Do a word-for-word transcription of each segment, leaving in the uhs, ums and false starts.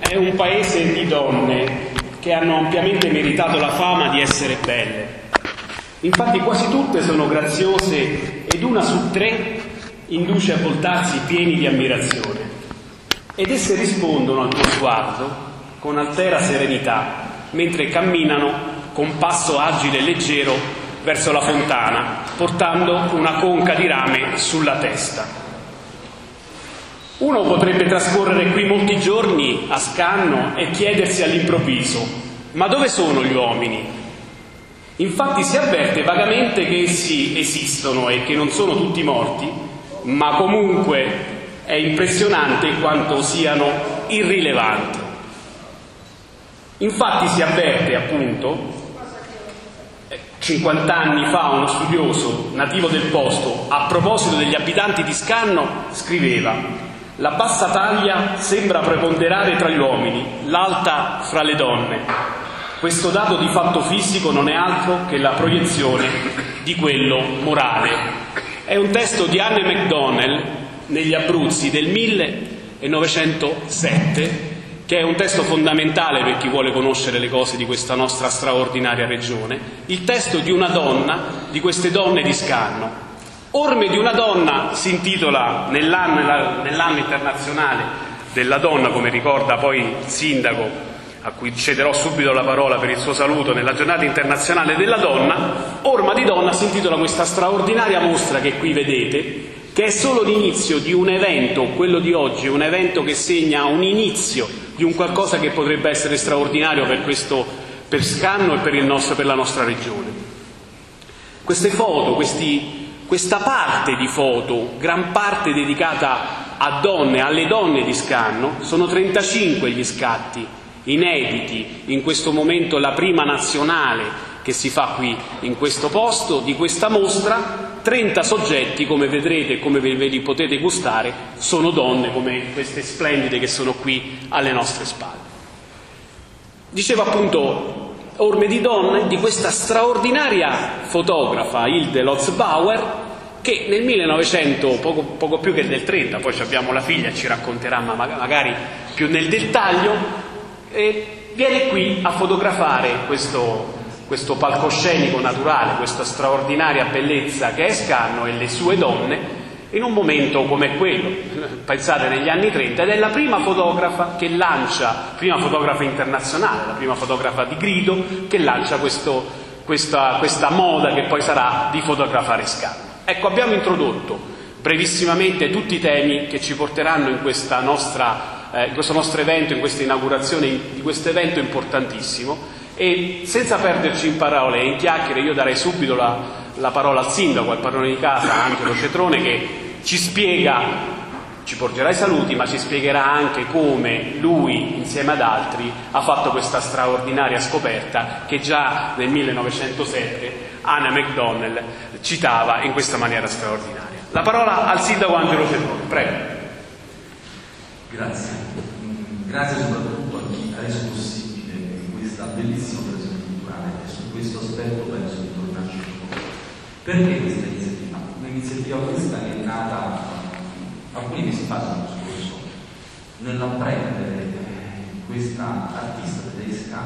è un paese di donne che hanno ampiamente meritato la fama di essere belle. Infatti quasi tutte sono graziose ed una su tre induce a voltarsi pieni di ammirazione. Ed esse rispondono al tuo sguardo con altera serenità, mentre camminano con passo agile e leggero verso la fontana, portando una conca di rame sulla testa. Uno potrebbe trascorrere qui molti giorni a scanno e chiedersi all'improvviso: ma dove sono gli uomini? Infatti si avverte vagamente che essi esistono e che non sono tutti morti, ma comunque è impressionante quanto siano irrilevanti. Infatti si avverte, appunto, cinquanta anni fa uno studioso nativo del posto, a proposito degli abitanti di Scanno, scriveva: la bassa taglia sembra preponderare tra gli uomini, l'alta fra le donne. Questo dato di fatto fisico non è altro che la proiezione di quello morale. È un testo di Anne MacDonald negli Abruzzi del millenovecentosette, che è un testo fondamentale per chi vuole conoscere le cose di questa nostra straordinaria regione, il testo di una donna, di queste donne di Scanno. Orme di una donna si intitola nell'anno, nell'anno internazionale della donna, come ricorda poi il sindaco, a cui cederò subito la parola per il suo saluto, nella giornata internazionale della donna. Orma di donna si intitola questa straordinaria mostra che qui vedete, che è solo l'inizio di un evento, quello di oggi, un evento che segna un inizio di un qualcosa che potrebbe essere straordinario per questo, per Scanno e per, il nostro, per la nostra regione. Queste foto, questi, questa parte di foto, gran parte dedicata a donne, alle donne di Scanno, sono trentacinque gli scatti inediti, in questo momento la prima nazionale che si fa qui in questo posto, di questa mostra. trenta soggetti, come vedrete e come ve li potete gustare, sono donne come queste splendide che sono qui alle nostre spalle. Dicevo appunto orme di donne di questa straordinaria fotografa Hilde Lotz-Bauer, che nel millenovecento, poco, poco più che nel trenta, poi abbiamo la figlia, ci racconterà ma magari più nel dettaglio, e viene qui a fotografare questo questo palcoscenico naturale, questa straordinaria bellezza che è Scanno e le sue donne, in un momento come quello, pensate negli anni trenta, ed è la prima fotografa che lancia, prima fotografa internazionale, la prima fotografa di grido che lancia questo, questa, questa moda che poi sarà di fotografare Scanno. Ecco, abbiamo introdotto brevissimamente tutti i temi che ci porteranno in, questa nostra, eh, in questo nostro evento, in questa inaugurazione di questo evento importantissimo. E senza perderci in parole e in chiacchiere, io darei subito la, la parola al sindaco, al padrone di casa, Angelo Cetrone, che ci spiega, ci porgerà i saluti, ma ci spiegherà anche come lui, insieme ad altri, ha fatto questa straordinaria scoperta che già nel millenovecentosette Anne MacDonald citava in questa maniera straordinaria. La parola al sindaco Angelo Cetrone, prego. Grazie. Grazie soprattutto a chi ha reso possibile questa bellissima occasione culturale, e su questo aspetto penso di tornarci un po'. Perché questa iniziativa? Un'iniziativa questa che è nata alcuni mesi fa, l'anno scorso, nell'apprendere questa artista tedesca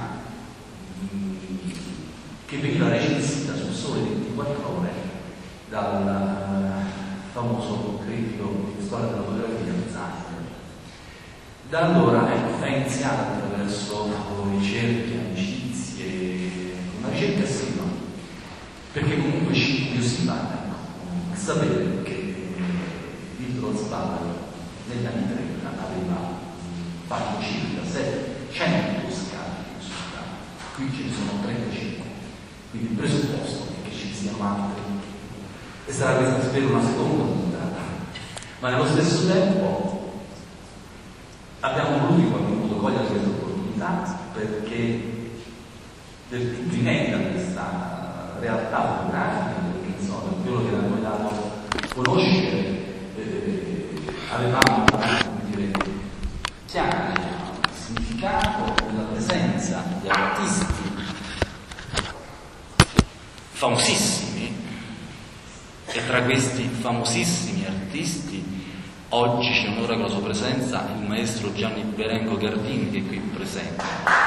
che veniva recensita su Sole ventiquattro Ore dal famoso critico di storia della fotografia Zander. Da allora ecco, è iniziata attraverso ricerche, amicizie, una ricerca assidua, perché comunque ci incuriosiva ecco, sapere che Hilde Lotz-Bauer negli anni trenta aveva fatto circa settecento scatti su Scanno, qui ce ne sono trentacinque, quindi il presupposto è che ci siano altri, e sarà questa spero una seconda puntata, ma nello stesso tempo abbiamo voluto in qualche modo cogliere questa opportunità perché del tutto inedita questa realtà fotografica, perché insomma per quello che a noi dato conoscere eh, avevamo come dire, chiaro il significato della presenza di artisti famosissimi, e tra questi famosissimi artisti Oggi ci onora con la sua presenza il maestro Gianni Berengo Gardini, che è qui presente.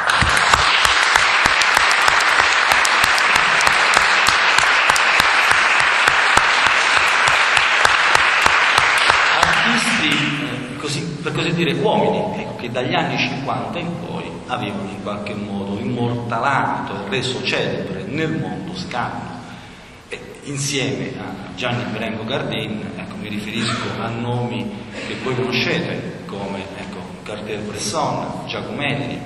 Artisti, eh, così, per così dire, uomini, ecco, che dagli anni cinquanta in poi avevano in qualche modo immortalato e reso celebre nel mondo Scanno. E insieme a Gianni Berengo Gardini, ecco, mi riferisco a nomi che voi conoscete come, ecco, Cartier-Bresson, Giacomelli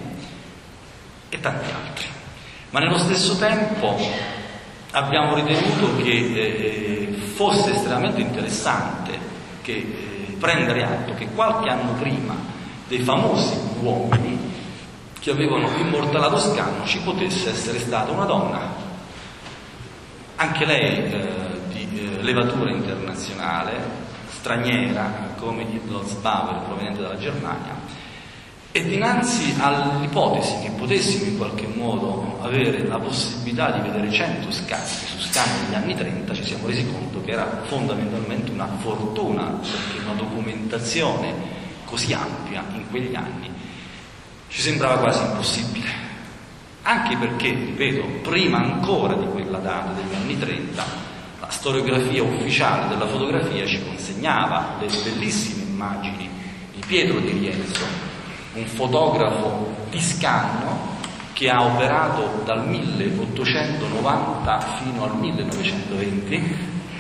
e tanti altri. Ma nello stesso tempo abbiamo ritenuto che eh, fosse estremamente interessante che, eh, prendere atto che qualche anno prima dei famosi uomini che avevano immortalato Scanno ci potesse essere stata una donna, anche lei eh, di eh, levatura internazionale, straniera, come Hitler Bauer, proveniente dalla Germania, e dinanzi all'ipotesi che potessimo in qualche modo avere la possibilità di vedere cento scatti su Scanno negli anni trenta, ci siamo resi conto che era fondamentalmente una fortuna, perché una documentazione così ampia in quegli anni ci sembrava quasi impossibile, anche perché, ripeto, prima ancora di quella data degli anni trenta, la storiografia ufficiale della fotografia ci consegnava delle bellissime immagini di Pietro di Rienzo, un fotografo di Scanno che ha operato dal milleottocentonovanta fino al millenovecentoventi,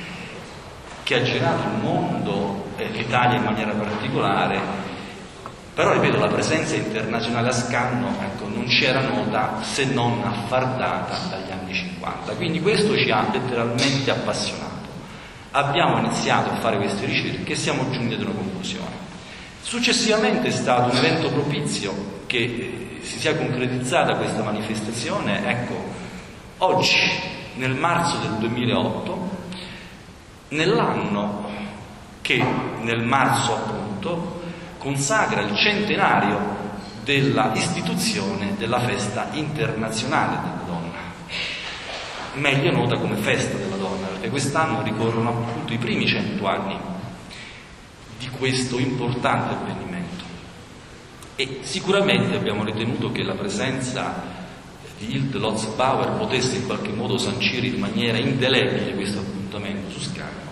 che ha girato il mondo e l'Italia in maniera particolare. Però, ripeto, la presenza internazionale a Scanno, ecco, non ci era nota se non affardata dagli anni cinquanta. Quindi questo ci ha letteralmente appassionato. Abbiamo iniziato a fare queste ricerche e siamo giunti ad una conclusione. Successivamente è stato un evento propizio che eh, si sia concretizzata questa manifestazione. Ecco, oggi, nel marzo del duemilaotto, nell'anno che nel marzo appunto consacra il centenario della istituzione della Festa Internazionale della Donna, meglio nota come Festa della Donna, perché quest'anno ricorrono appunto i primi cento anni di questo importante avvenimento. E sicuramente abbiamo ritenuto che la presenza di Hilde Lotz-Bauer potesse in qualche modo sancire in maniera indelebile questo appuntamento su Scanno,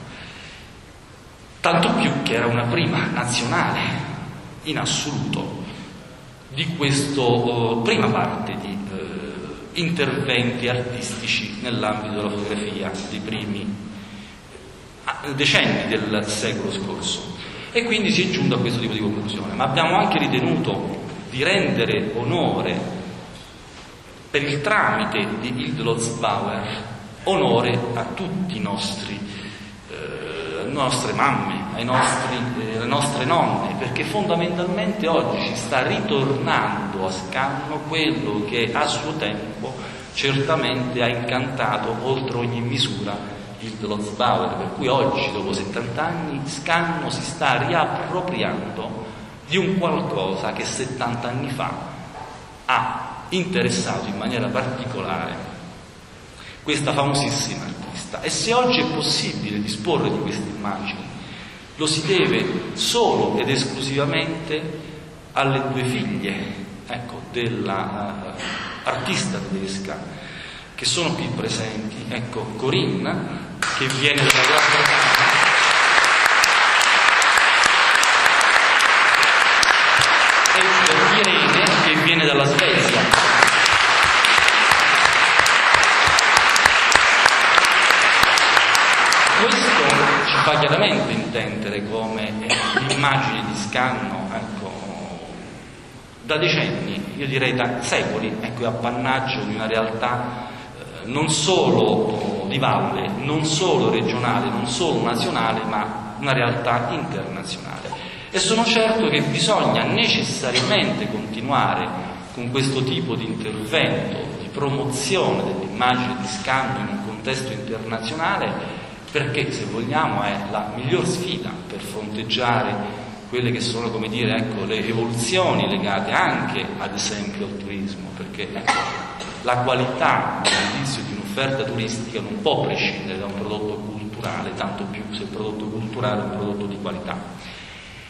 tanto più che era una prima nazionale in assoluto di questa uh, prima parte di uh, interventi artistici nell'ambito della fotografia dei primi uh, decenni del secolo scorso. E quindi si è giunto a questo tipo di conclusione. Ma abbiamo anche ritenuto di rendere onore, per il tramite di Hilde Lotz-Bauer, onore a tutti i nostri alle nostre mamme, ai nostri, eh, alle nostre nonne, perché fondamentalmente oggi ci sta ritornando a Scanno quello che a suo tempo certamente ha incantato oltre ogni misura Hilde Lotz-Bauer, per cui oggi, dopo settanta anni, Scanno si sta riappropriando di un qualcosa che settanta anni fa ha interessato in maniera particolare questa famosissima artista. E se oggi è possibile disporre di queste immagini, lo si deve solo ed esclusivamente alle due figlie, ecco, della uh, artista tedesca, che sono qui presenti. Ecco, Corinne, che viene dalla Gran Bretagna, e Irene, che viene dalla Svezia. Questo ci fa chiaramente intendere come eh, l'immagine di Scanno, ecco, da decenni, io direi da secoli, ecco, è appannaggio di una realtà eh, non solo di valle, non solo regionale, non solo nazionale, ma una realtà internazionale. E sono certo che bisogna necessariamente continuare con questo tipo di intervento, di promozione dell'immagine di Scanno in un contesto internazionale, perché, se vogliamo, è la miglior sfida per fronteggiare quelle che sono, come dire, ecco, le evoluzioni legate anche, ad esempio, al turismo, perché, ecco, la qualità dell'indizio di un'offerta turistica non può prescindere da un prodotto culturale, tanto più se il prodotto culturale è un prodotto di qualità.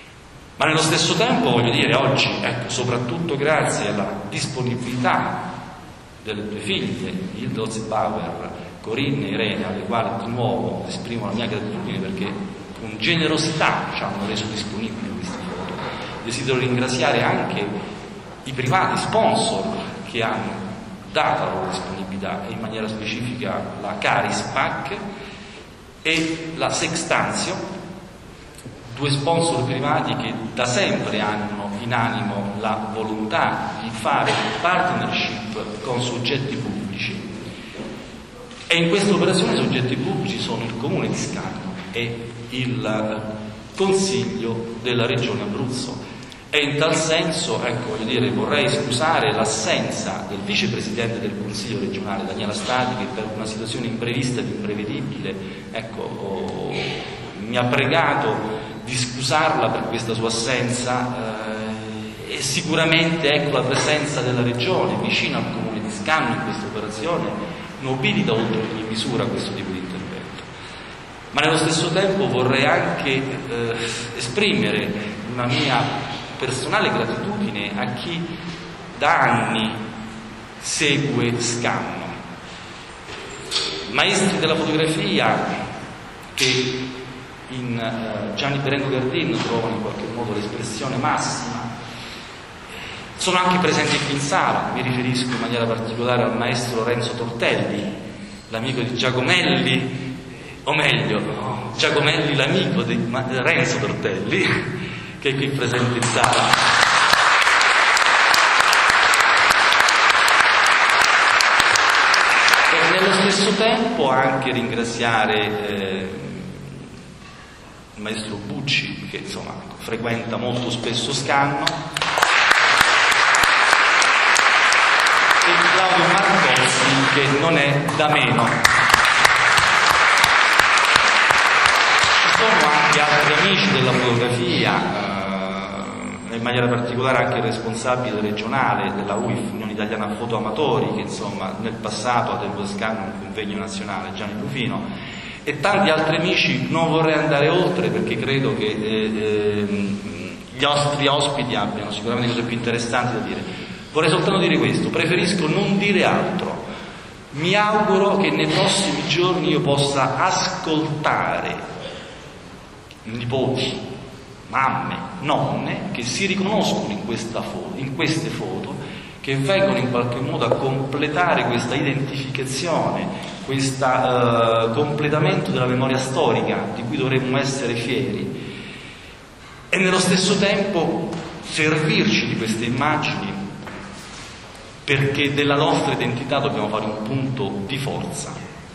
Ma nello stesso tempo, voglio dire, oggi, ecco, soprattutto grazie alla disponibilità delle due figlie, Hilda Holzbauer, Corinne e Irene, alle quali di nuovo esprimo la mia gratitudine perché con generosità ci hanno reso disponibili queste foto. Desidero ringraziare anche i privati sponsor che hanno dato la loro disponibilità, e in maniera specifica la Carispac e la Sextanzio, due sponsor privati che da sempre hanno in animo la volontà di fare partnership con soggetti pubblici, e in questa operazione i soggetti pubblici sono il Comune di Scanno e il Consiglio della Regione Abruzzo. E in tal senso, ecco, voglio dire, vorrei scusare l'assenza del vicepresidente del Consiglio regionale Daniela Stati, che per una situazione imprevista ed imprevedibile, ecco, oh, mi ha pregato di scusarla per questa sua assenza, eh, e sicuramente, ecco, la presenza della Regione vicino al Comune di Scanno in questa operazione nobilita oltre ogni misura questo tipo di intervento. Ma nello stesso tempo vorrei anche eh, esprimere una mia personale gratitudine a chi da anni segue Scanno, maestri della fotografia che in uh, Gianni Berengo Gardin trovano in qualche modo l'espressione massima. Sono anche presenti qui in sala, mi riferisco in maniera particolare al maestro Renzo Tortelli, l'amico di Giacomelli, o meglio, no, Giacomelli l'amico di Renzo Tortelli, che è qui presente in sala. E nello stesso tempo anche ringraziare eh, il maestro Bucci, che insomma frequenta molto spesso Scanno, e Claudio Marcozzi, che non è da meno. Ci sono anche altri amici della fotografia, in maniera particolare anche il responsabile regionale della U I F, Unione Italiana Fotoamatori, che insomma nel passato ha tenuto a Scanno un convegno nazionale, Gianni Rufino, e tanti altri amici. Non vorrei andare oltre perché credo che eh, eh, gli nostri ospiti abbiano sicuramente cose più interessanti da dire. Vorrei soltanto dire questo, preferisco non dire altro. Mi auguro che nei prossimi giorni io possa ascoltare nipoti, mamme, nonne che si riconoscono in, questa foto, in queste foto, che vengono in qualche modo a completare questa identificazione, questo uh, completamento della memoria storica di cui dovremmo essere fieri, e nello stesso tempo servirci di queste immagini perché della nostra identità dobbiamo fare un punto di forza,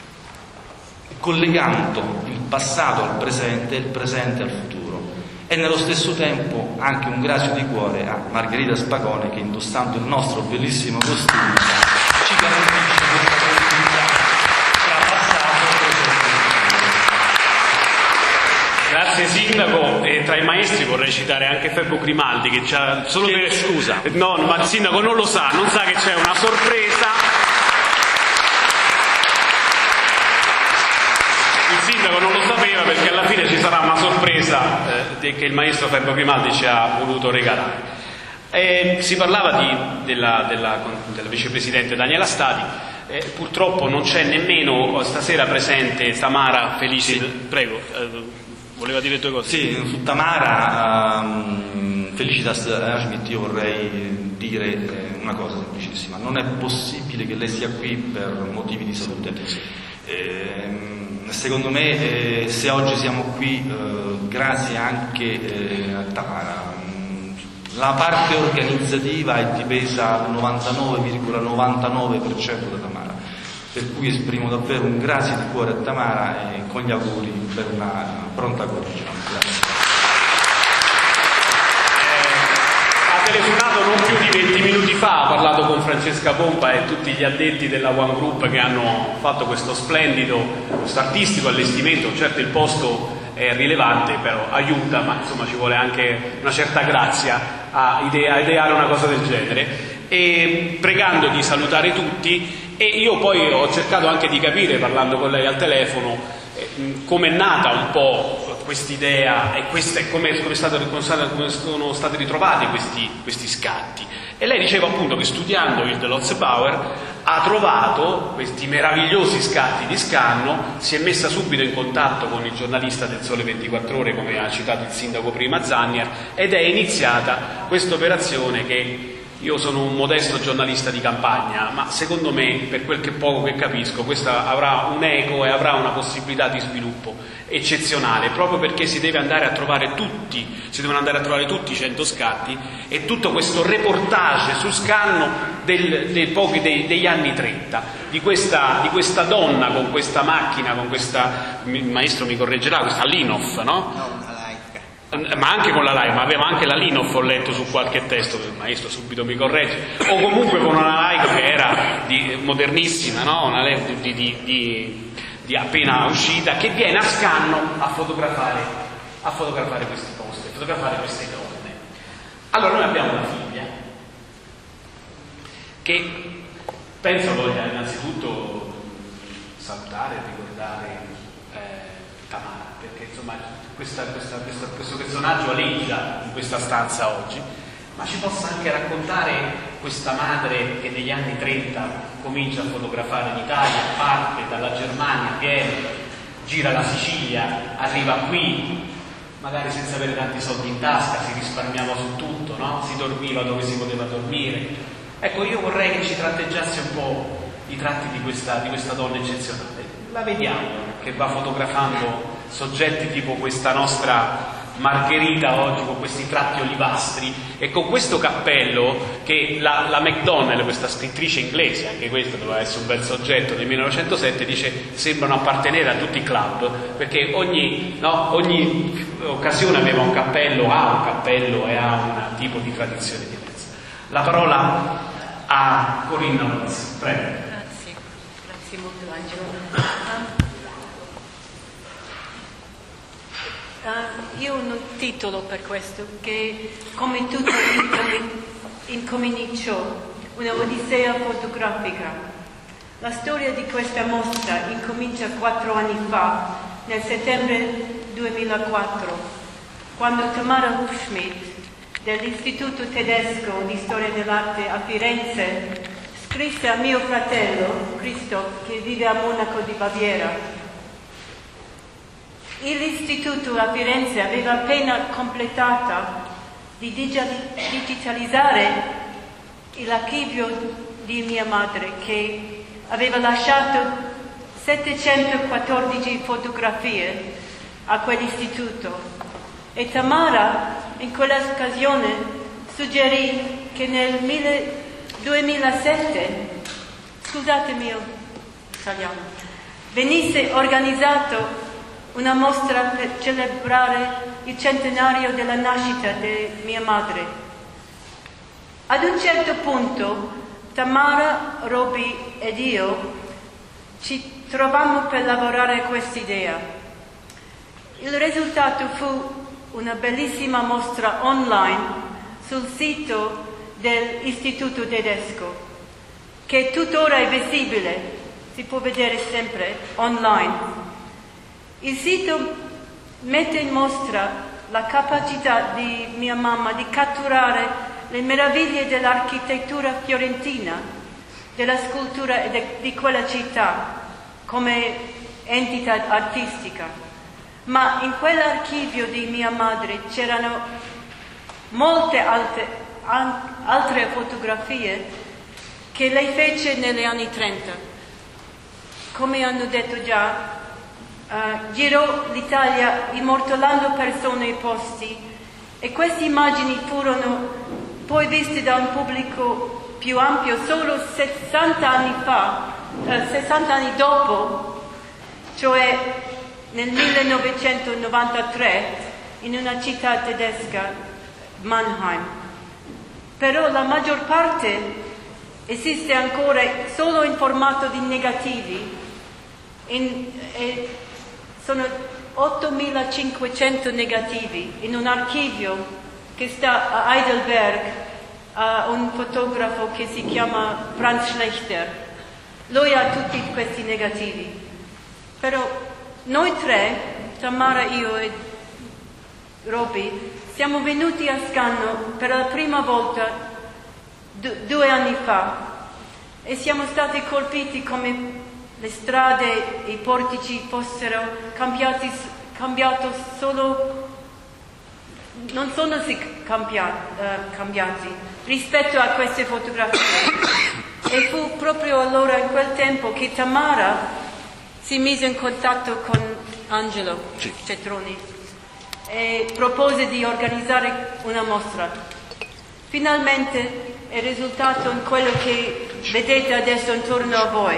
collegando il passato al presente e il presente al futuro. E nello stesso tempo anche un grazie di cuore a Margherita Spagone, che indossando il nostro bellissimo costume ci garantisce questa continuità tra passato e presente. Grazie Sindaco, e tra i maestri vorrei citare anche Febbo Grimaldi, che c'ha solo che, per... scusa no, ma il Sindaco non lo sa, non sa che c'è una sorpresa. Il Sindaco non lo sapeva perché alla fine ci sarà una sorpresa eh, che il maestro Febbo Grimaldi ci ha voluto regalare. E si parlava di, della, della, della vicepresidente Daniela Stati, eh, purtroppo non c'è nemmeno stasera presente Tamara Felici. Sì. Prego, eh, voleva dire due cose? Sì, su Tamara um, Felicitas Schmidt io vorrei dire eh, una cosa semplicissima. Non è possibile che lei sia qui per motivi di salute. Eh, secondo me eh, se oggi siamo qui eh, grazie anche eh, a Tamara. La parte organizzativa è dipesa al novantanove virgola novantanove per cento da Tamara, per cui esprimo davvero un grazie di cuore a Tamara e con gli auguri per una pronta guarigione. Grazie. Ha telefonato non più di venti minuti fa, ha parlato con Francesca Pompa e tutti gli addetti della One Group che hanno fatto questo splendido, questo artistico allestimento. Certo il posto è rilevante, però aiuta, ma insomma ci vuole anche una certa grazia a, idea, a ideare una cosa del genere. E pregando di salutare tutti, e io poi ho cercato anche di capire, parlando con lei al telefono, come è nata un po' quest'idea e questa, come, come, stato, come sono stati ritrovati questi, questi scatti. E lei diceva appunto che studiando il Lotze-Bauer ha trovato questi meravigliosi scatti di Scanno, si è messa subito in contatto con il giornalista del Sole ventiquattro Ore, come ha citato il sindaco prima Zannier, ed è iniziata questa operazione che io sono un modesto giornalista di campagna, ma secondo me, per quel che poco che capisco, questa avrà un eco e avrà una possibilità di sviluppo eccezionale, proprio perché si deve andare a trovare tutti, si devono andare a trovare tutti i cento scatti e tutto questo reportage su Scanno del, dei pochi, dei, degli anni trenta, di questa, di questa donna con questa macchina, con questa, il maestro mi correggerà, questa Linhof, no? Ma anche con la Leica, ma aveva anche la Linhof, ho letto su qualche testo, il maestro subito mi corregge, o comunque con una Leica che era di, modernissima, no? Una Leica di, di, di, di appena uscita, che viene a Scanno a fotografare, a fotografare questi posti, a fotografare queste donne. Allora noi abbiamo una figlia che penso voglia innanzitutto salutare e ricordare eh, Tamara, perché insomma Questa, questa, questa, questo personaggio aleggia in questa stanza oggi, ma ci possa anche raccontare questa madre che negli anni trenta comincia a fotografare l'Italia, parte dalla Germania, viene, gira la Sicilia, arriva qui, magari senza avere tanti soldi in tasca, si risparmiava su tutto, no? Si dormiva dove si poteva dormire. Ecco, io vorrei che ci tratteggiasse un po' i tratti di questa, di questa donna eccezionale. La vediamo che va fotografando soggetti tipo questa nostra Margherita oggi, con questi tratti olivastri e con questo cappello che la, la MacDonnell, questa scrittrice inglese, anche questo doveva essere un bel soggetto, nel millenovecentosette, dice sembrano appartenere a tutti i club, perché ogni, no, ogni occasione aveva un cappello, ha un cappello e ha un tipo di tradizione diversa. La parola a Corinna Lotz, prego. Grazie, grazie molto Angelo. Uh, io ho un titolo per questo, che come tutto incominciò, una odissea fotografica. La storia di questa mostra incomincia quattro anni fa, nel settembre duemilaquattro, quando Tamara Hufschmidt dell'Istituto Tedesco di Storia dell'Arte a Firenze scrisse a mio fratello, Christoph, che vive a Monaco di Baviera. L'istituto a Firenze aveva appena completato di digitalizzare l'archivio di mia madre, che aveva lasciato settecentoquattordici fotografie a quell'istituto. E Tamara in quell'occasione suggerì che nel duemilasette, scusatemi italiano, venisse organizzato una mostra per celebrare il centenario della nascita di mia madre. Ad un certo punto Tamara, Roby ed io ci trovammo per lavorare a quest'idea. Il risultato fu una bellissima mostra online sul sito dell'Istituto Tedesco, che tuttora è visibile, si può vedere sempre online. Il sito mette in mostra la capacità di mia mamma di catturare le meraviglie dell'architettura fiorentina, della scultura e di quella città come entità artistica. Ma in quell'archivio di mia madre c'erano molte altre, altre fotografie che lei fece negli anni trenta. Come hanno detto già, Uh, girò l'Italia immortalando persone e posti, e queste immagini furono poi viste da un pubblico più ampio solo sessanta anni fa, uh, sessanta anni dopo, cioè nel millenovecentonovantatré, in una città tedesca, Mannheim. Però la maggior parte esiste ancora solo in formato di negativi. In, eh, Sono ottomilacinquecento negativi in un archivio che sta a Heidelberg, a un fotografo che si chiama Franz Schlechter. Lui ha tutti questi negativi. Però Noi tre, Tamara, io e Roby, siamo venuti a Scanno per la prima volta d- due anni fa e siamo stati colpiti come le strade e i portici fossero cambiati, cambiato solo, non sono sì cambiati, uh, cambiati rispetto a queste fotografie. E fu proprio allora, in quel tempo, che Tamara si mise in contatto con Angelo sì. Cetroni e propose di organizzare una mostra. Finalmente è risultato in quello che vedete adesso intorno a voi.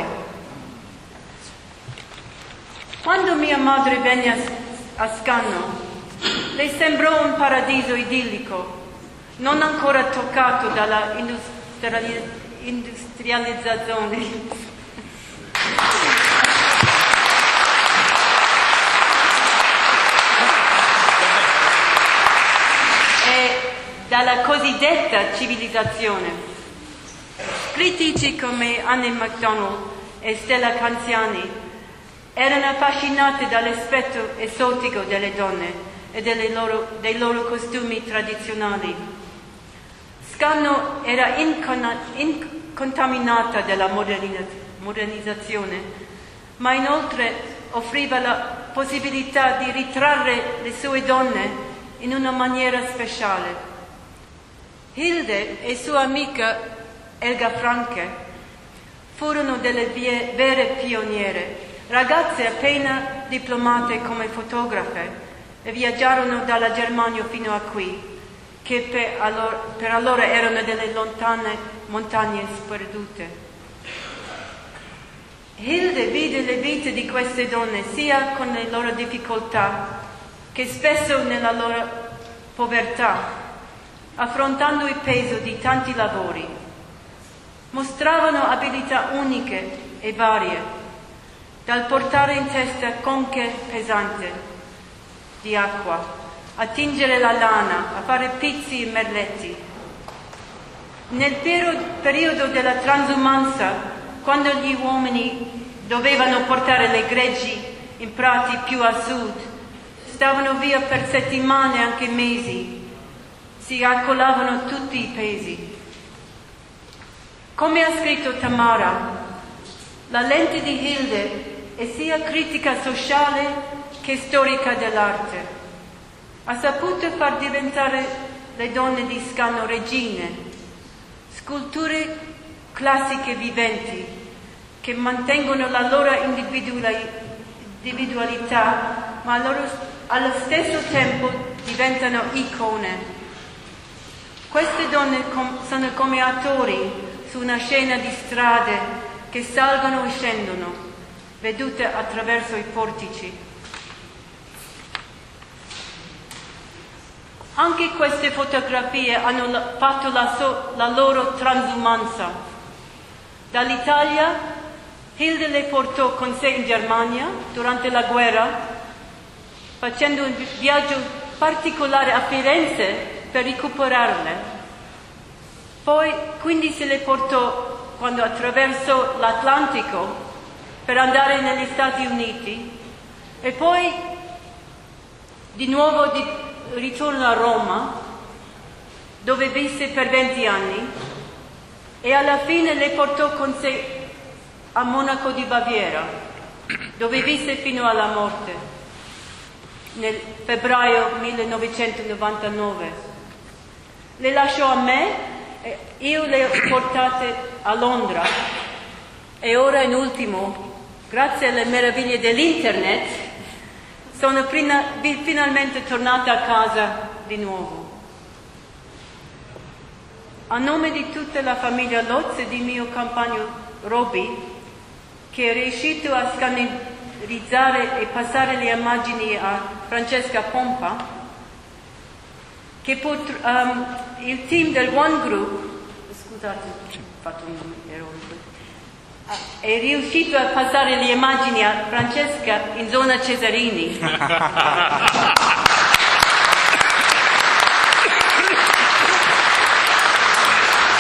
Quando mia madre venne a, a Scanno, le sembrò un paradiso idillico, non ancora toccato dalla industriali- industrializzazione. E dalla cosiddetta civilizzazione. Critici come Anne MacDonald e Stella Canziani erano affascinati dall'aspetto esotico delle donne e delle loro, dei loro costumi tradizionali. Scanno era incona, incontaminata dalla modernizzazione, ma inoltre offriva la possibilità di ritrarre le sue donne in una maniera speciale. Hilde e sua amica Elga Franke furono delle vie, vere pioniere, ragazze appena diplomate come fotografe, e viaggiarono dalla Germania fino a qui, che per allora, per allora erano delle lontane montagne sperdute. Hilde vide le vite di queste donne sia con le loro difficoltà che spesso nella loro povertà, affrontando il peso di tanti lavori. Mostravano abilità uniche e varie, dal portare in testa conche pesanti di acqua, a tingere la lana, a fare pizzi e merletti. Nel periodo della transumanza, quando gli uomini dovevano portare le greggi in prati più a sud, stavano via per settimane, anche mesi, si accolavano tutti i pesi. Come ha scritto Tamara, la lente di Hilde è sia critica sociale che storica dell'arte. Ha saputo far diventare le donne di Scanno regine, sculture classiche viventi che mantengono la loro individualità, ma allo, allo stesso tempo diventano icone. Queste donne com- sono come attori su una scena di strade che salgono e scendono, vedute attraverso i portici. Anche queste fotografie hanno fatto la, so- la loro transumanza. Dall'Italia, Hilde le portò con sé in Germania durante la guerra, facendo un viaggio particolare a Firenze per recuperarle. Poi quindi se le portò quando attraversò l'Atlantico per andare negli Stati Uniti e poi di nuovo di ritorno a Roma, dove visse per venti anni, e alla fine le portò con sé a Monaco di Baviera, dove visse fino alla morte, nel febbraio millenovecentonovantanove. Le lasciò a me e io le ho portate a Londra, e ora in ultimo, grazie alle meraviglie dell'internet, sono prima, finalmente tornata a casa di nuovo. A nome di tutta la famiglia Lotz e di mio compagno Roby, che è riuscito a scannerizzare e passare le immagini a Francesca Pompa, che pot- um, il team del One Group, scusate, ho fatto un errore, è riuscito a passare le immagini a Francesca in zona Cesarini.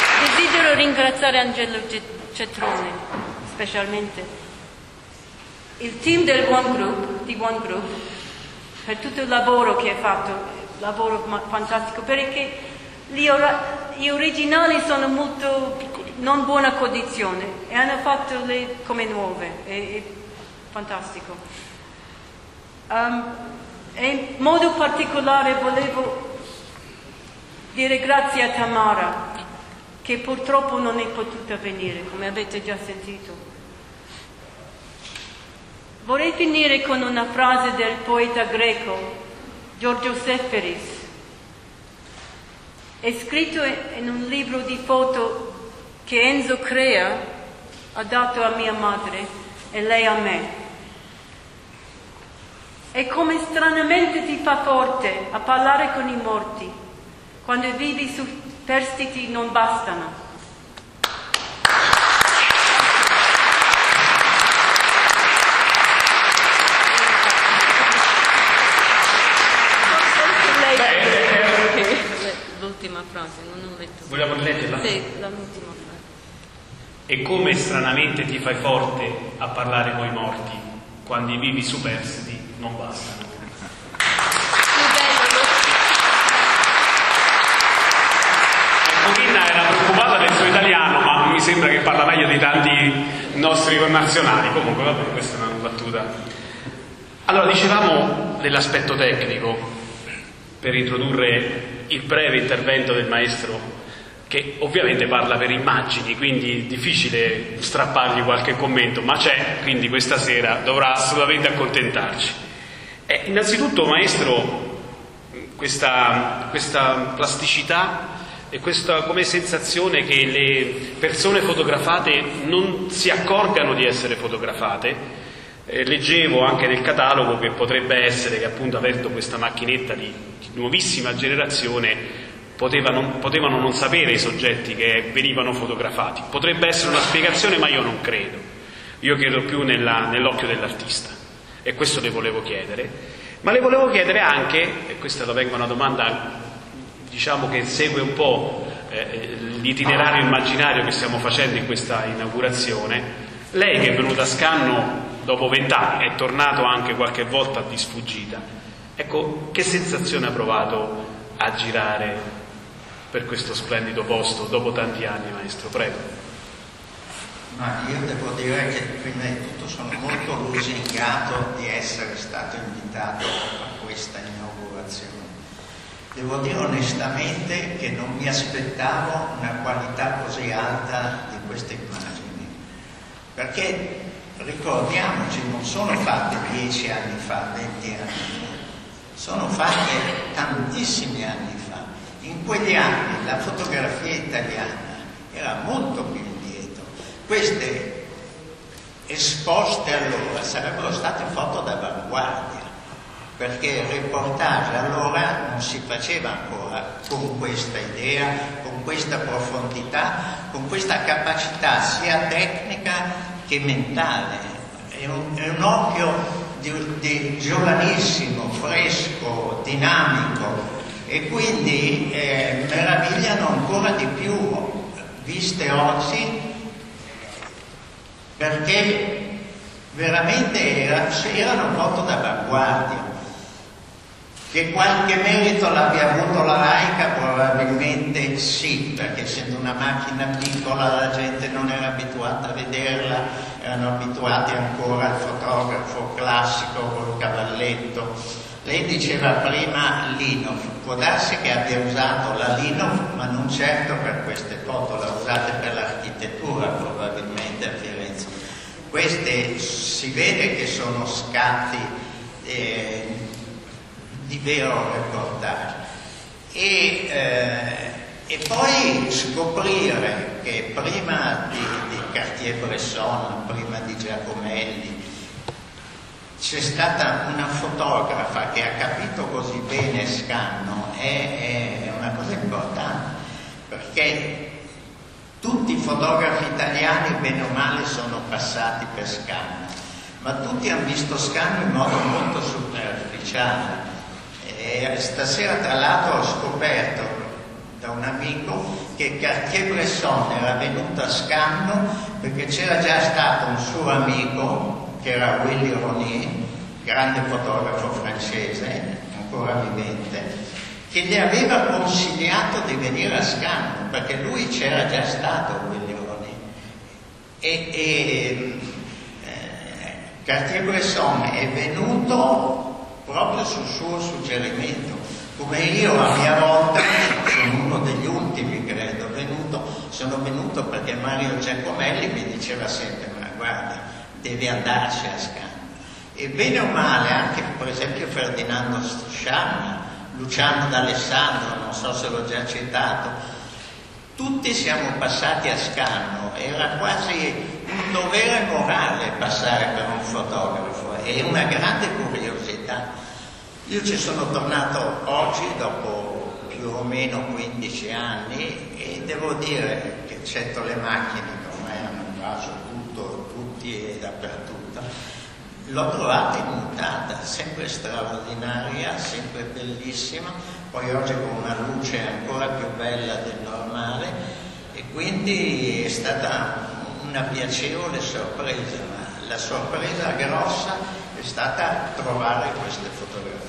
Desidero ringraziare Angelo Cetroni specialmente il team del One Group, di One Group, per tutto il lavoro che ha fatto, lavoro fantastico, perché gli, ora, gli originali sono molto non buona condizione e hanno fatto le come nuove, è, è fantastico. Um, e in modo particolare volevo dire grazie a Tamara, che purtroppo non è potuta venire, come avete già sentito. Vorrei finire con una frase del poeta greco Giorgio Seferis. È scritto in un libro di foto che Enzo Crea ha dato a mia madre e lei a me. E come stranamente ti fa forte a parlare con i morti, quando i vivi superstiti non bastano. L'ultima frase, non ho letto. Vogliamo rileggerla? Sì, l'ultima frase. E come stranamente ti fai forte a parlare coi morti, quando i vivi superstiti non bastano. Corinna era preoccupata del suo italiano, ma mi sembra che parla meglio di tanti nostri connazionali. Comunque, vabbè, questa è una battuta. Allora, dicevamo dell'aspetto tecnico, per introdurre il breve intervento del maestro, che ovviamente parla per immagini, quindi è difficile strappargli qualche commento, ma c'è, quindi questa sera dovrà assolutamente accontentarci. Eh, innanzitutto, maestro, questa, questa plasticità e questa come sensazione che le persone fotografate non si accorgano di essere fotografate. Eh, leggevo anche nel catalogo che potrebbe essere che appunto aperto questa macchinetta di, di nuovissima generazione poteva non, potevano non sapere i soggetti che venivano fotografati. Potrebbe essere una spiegazione, ma io non credo. Io credo più nella, nell'occhio dell'artista, e questo le volevo chiedere. Ma le volevo chiedere anche, e questa venga una domanda diciamo che segue un po' eh, l'itinerario immaginario che stiamo facendo in questa inaugurazione. Lei che è venuta a Scanno dopo vent'anni, è tornato anche qualche volta di sfuggita, ecco, che sensazione ha provato a girare per questo splendido posto dopo tanti anni, maestro? Prego. Ma io devo dire che prima di tutto sono molto lusingato di essere stato invitato a questa inaugurazione. Devo dire onestamente che non mi aspettavo una qualità così alta di queste immagini, perché ricordiamoci, non sono fatte dieci anni fa, venti anni fa, sono fatte tantissimi anni fa. In quegli anni la fotografia italiana era molto più indietro. Queste esposte allora sarebbero state foto d'avanguardia, perché il reportage allora non si faceva ancora con questa idea, con questa profondità, con questa capacità sia tecnica che mentale. È un, è un occhio di, di giovanissimo, fresco, dinamico, e quindi eh, meravigliano ancora di più viste oggi, perché veramente era, erano foto d'avanguardia. Che qualche merito l'abbia avuto la Leica probabilmente sì, perché essendo una macchina piccola la gente non era abituata a vederla, erano abituati ancora al fotografo classico col cavalletto. Lei diceva prima Linov, può darsi che abbia usato la Linov, ma non certo per queste foto, l'ha usata per l'architettura probabilmente a Firenze. Queste si vede che sono scatti eh, di vero reportage. E, eh, e poi scoprire che prima di, di Cartier-Bresson, prima di Giacomelli, c'è stata una fotografa che ha capito così bene Scanno è, è una cosa importante, perché tutti i fotografi italiani bene o male sono passati per Scanno, ma tutti hanno visto Scanno in modo molto superficiale. E stasera tra l'altro ho scoperto da un amico che Cartier-Bresson era venuto a Scanno perché c'era già stato un suo amico che era Willy Ronier, grande fotografo francese, ancora vivente, che gli aveva consigliato di venire a Scanno, perché lui c'era già stato, Willy Ronier. E, e eh, Cartier-Bresson è venuto proprio sul suo suggerimento, come io a mia volta sono uno degli ultimi, credo, venuto, sono venuto perché Mario Giacomelli mi diceva sempre: ma guarda, devi andarci a Scanno. E bene o male, anche per esempio Ferdinando Sciamma, Luciano D'Alessandro, non so se l'ho già citato, tutti siamo passati a Scanno, era quasi un dovere morale passare per un fotografo e una grande curiosità. Io ci sono tornato oggi dopo più o meno quindici anni e devo dire che, eccetto le macchine che ormai hanno invaso tutto, tutti e dappertutto, l'ho trovata immutata, sempre straordinaria, sempre bellissima, poi oggi con una luce ancora più bella del normale, e quindi è stata una piacevole sorpresa, ma la sorpresa grossa è stata trovare queste fotografie.